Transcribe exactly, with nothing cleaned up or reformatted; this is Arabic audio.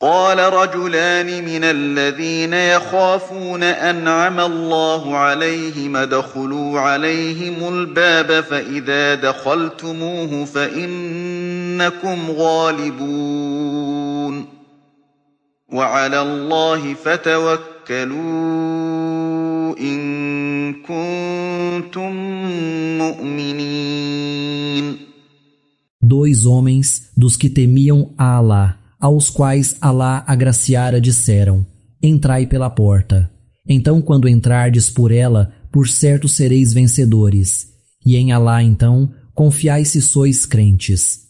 قال رجلان من الذين يخافون أنعم الله عليهم ادخلوا عليهم الباب فإذا دخلتموه فإنكم غالبون وعلى الله فتوكلوا إن كنتم مؤمنين. Dois homens dos que temiam a Alá, aos quais Alá agraciara, disseram: Entrai pela porta. Então, quando entrardes por ela, por certo sereis vencedores. E em Alá, então, confiai se sois crentes.